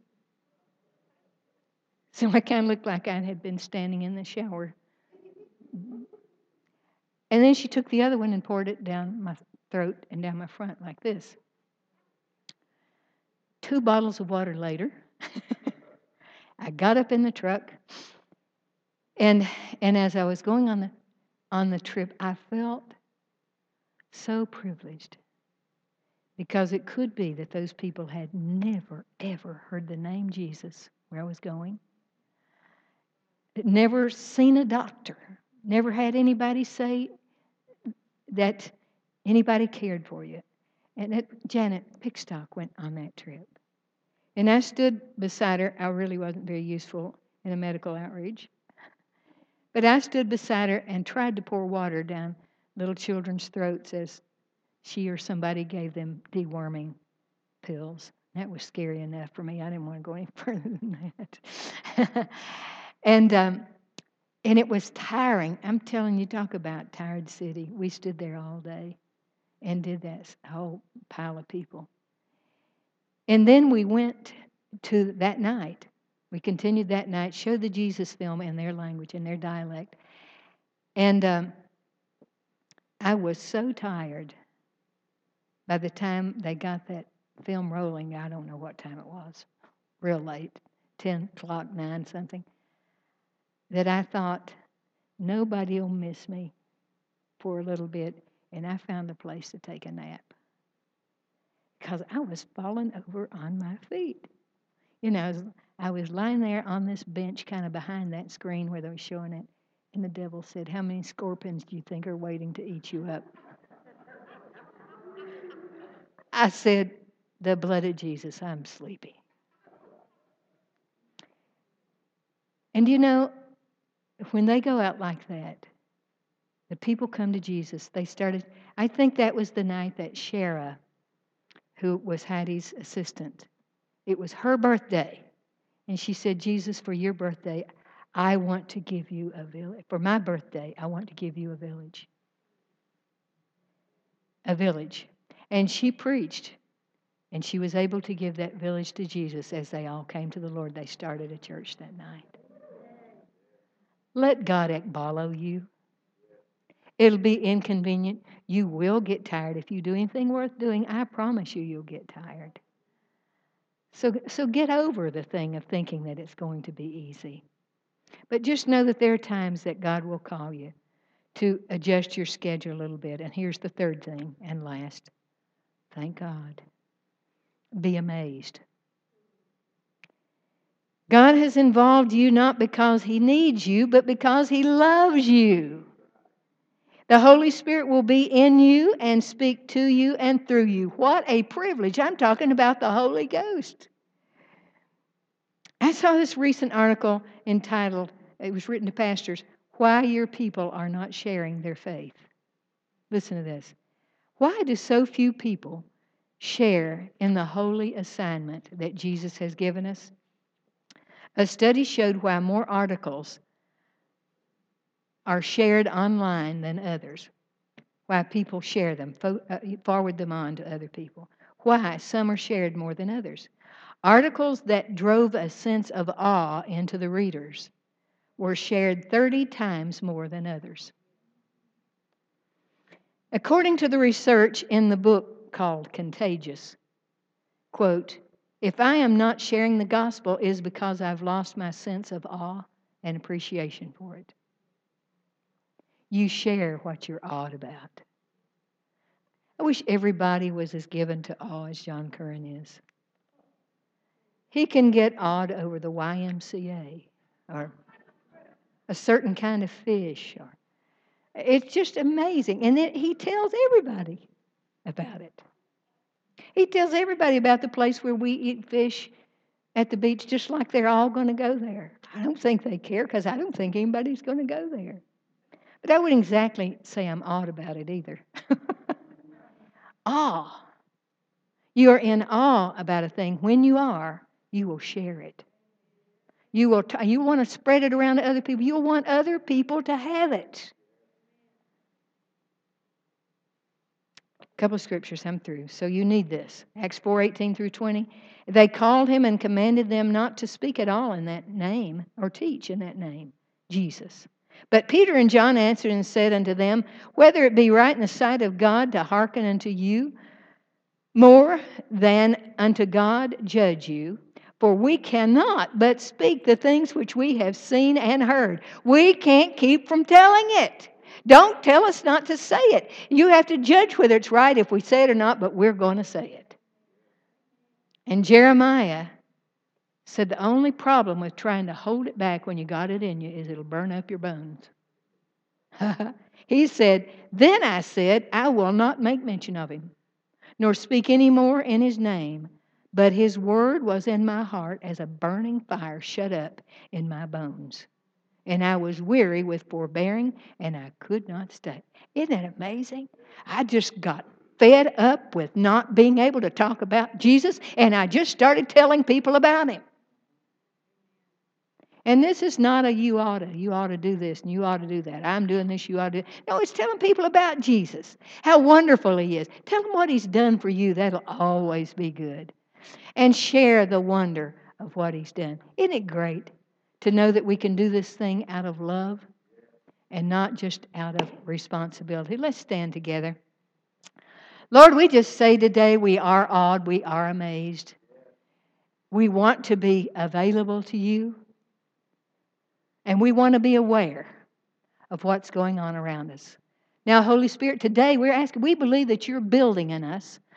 So I kind of looked like I had been standing in the shower. And then she took the other one and poured it down my throat and down my front like this. 2 bottles of water later, I got up in the truck, and as I was going on the trip, I felt so privileged, because it could be that those people had never, ever heard the name Jesus where I was going, never seen a doctor, never had anybody say that anybody cared for you. And Janet Pickstock went on that trip. And I stood beside her. I really wasn't very useful in a medical outreach. But I stood beside her and tried to pour water down little children's throats as she or somebody gave them deworming pills. That was scary enough for me. I didn't want to go any further than that. And it was tiring. I'm telling you, talk about tired city. We stood there all day and did that whole pile of people. And then we went to that night. We continued that night, showed the Jesus film in their language, in their dialect. And I was so tired by the time they got that film rolling. I don't know what time it was, real late, 10 o'clock, 9 something, that I thought, nobody will miss me for a little bit. And I found a place to take a nap, because I was falling over on my feet. You know, I was lying there on this bench kind of behind that screen where they were showing it, and the devil said, how many scorpions do you think are waiting to eat you up? I said, the blood of Jesus, I'm sleepy. And you know, when they go out like that, the people come to Jesus. They started, I think that was the night that Shara, who was Hattie's assistant, it was her birthday. And she said, Jesus, for your birthday, I want to give you a village. For my birthday, I want to give you a village. A village. And she preached. And she was able to give that village to Jesus as they all came to the Lord. They started a church that night. Let God ekbalo you. It'll be inconvenient. You will get tired. If you do anything worth doing, I promise you, you'll get tired. So get over the thing of thinking that it's going to be easy. But just know that there are times that God will call you to adjust your schedule a little bit. And here's the third thing and last. Thank God. Be amazed. God has involved you not because He needs you, but because He loves you. The Holy Spirit will be in you and speak to you and through you. What a privilege. I'm talking about the Holy Ghost. I saw this recent article entitled, it was written to pastors, Why Your People Are Not Sharing Their Faith. Listen to this. Why do so few people share in the holy assignment that Jesus has given us? A study showed why more articles are shared online than others. Why people share them, forward them on to other people. Why some are shared more than others. Articles that drove a sense of awe into the readers were shared 30 times more than others. According to the research in the book called Contagious, quote, if I am not sharing the gospel, it is because I've lost my sense of awe and appreciation for it. You share what you're awed about. I wish everybody was as given to awe as John Curran is. He can get awed over the YMCA or a certain kind of fish. It's just amazing. And then he tells everybody about it. He tells everybody about the place where we eat fish at the beach, just like they're all going to go there. I don't think they care, because I don't think anybody's going to go there. But I wouldn't exactly say I'm awed about it either. Awe. You are in awe about a thing. When you are, you will share it. You want to spread it around to other people. You'll want other people to have it. A couple of scriptures, I'm through. So you need this. Acts 4:18 through 20. They called him and commanded them not to speak at all in that name or teach in that name, Jesus. But Peter and John answered and said unto them, whether it be right in the sight of God to hearken unto you more than unto God, judge you. For we cannot but speak the things which we have seen and heard. We can't keep from telling it. Don't tell us not to say it. You have to judge whether it's right if we say it or not, but we're going to say it. And Jeremiah said the only problem with trying to hold it back when you got it in you is it'll burn up your bones. He said, then I said, I will not make mention of him, nor speak any more in his name. But his word was in my heart as a burning fire shut up in my bones. And I was weary with forbearing, and I could not stay. Isn't that amazing? I just got fed up with not being able to talk about Jesus, and I just started telling people about him. And this is not a you ought to do this, and you ought to do that. I'm doing this, you ought to do that. No, it's telling people about Jesus, how wonderful he is. Tell them what he's done for you. That'll always be good. And share the wonder of what he's done. Isn't it great to know that we can do this thing out of love and not just out of responsibility? Let's stand together. Lord, we just say today we are awed, we are amazed. We want to be available to you, and we want to be aware of what's going on around us. Now, Holy Spirit, today we're asking, we believe that you're building in us